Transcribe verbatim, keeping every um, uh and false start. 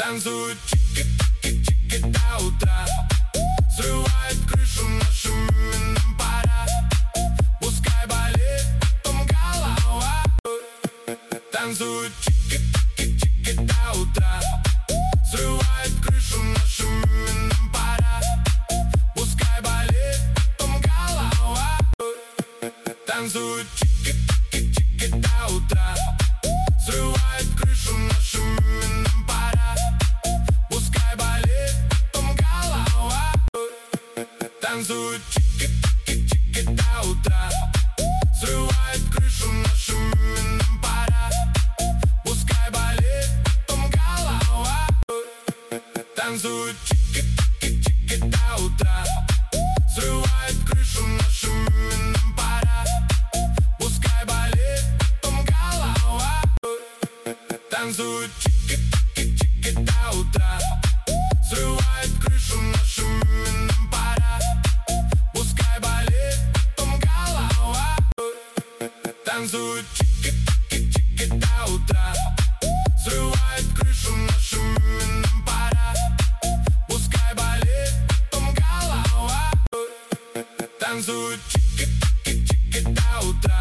Танцуют чики-чики-чики до утра, срывает крышу нашим именем пора. Пускай болит потом голова. Танцуют чики-чики-чики до утра, срывает крышу нашим именем пора. Пускай болит потом голова. Танцуют чики-чики-чики до утра, срывает крышу нашим именем пора. Пускай болит потом голова. Танцуют чики-чики-чики до утра, срывает крышу нашим именем пора. Пускай болит потом голова. Танцуют чики-чики-чики до утра, срывает крышу нашим именем пора. Пускай болит потом голова. Танцуют чики-чики-чики до утра, срывает крышу нашим именем пора. Пускай болит потом голова. Танцуют чики-чики-чики до утра, срывает крышу нашим именем пора. Пускай болит потом голова. Танцуют чики-чики-чики до утра.